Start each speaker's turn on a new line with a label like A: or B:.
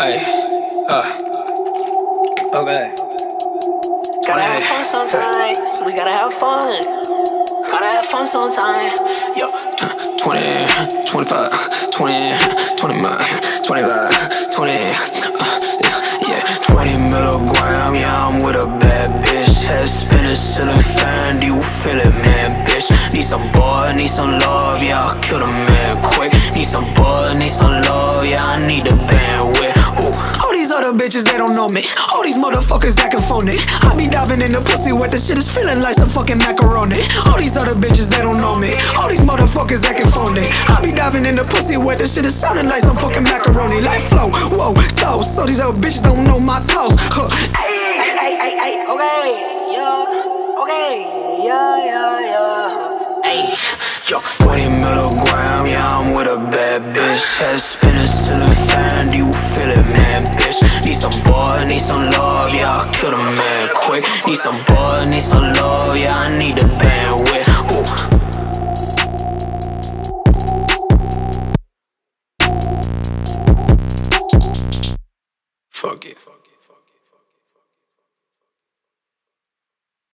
A: Ay, okay.
B: Gotta have fun sometimes. We gotta have fun. Gotta have fun sometimes. Yo,
A: 20, 25, 20, 20, 25, 20, yeah, 20 milligram, yeah, I'm with a bad bitch. Head spinning, ceiling fan, do you feel it, man, bitch? Need some boy, need some love, yeah, I'll kill the man quick. Need some boy, need some love, yeah, I need the bandwidth. Ooh. All these other bitches, they don't know me. All these motherfuckers acting phony. I be diving in the pussy wet, the shit is feeling like some fucking macaroni. All these other bitches, they don't know me. All these motherfuckers acting phony. I be diving in the pussy wet, the shit is sounding like some fucking macaroni. Like flow, whoa, so these other bitches don't know my cause. Huh.
B: hey, okay, yeah, okay, yeah. Hey, yo,
A: 20 milligram, yeah, I'm with a bad bitch. Head spinning, ceiling fan, do you feel it, man, bitch? Need some boy, need some love, yeah, I'll kill the man quick. Need some boy, need some love, yeah, I need the bandwidth. Ooh. Fuck it.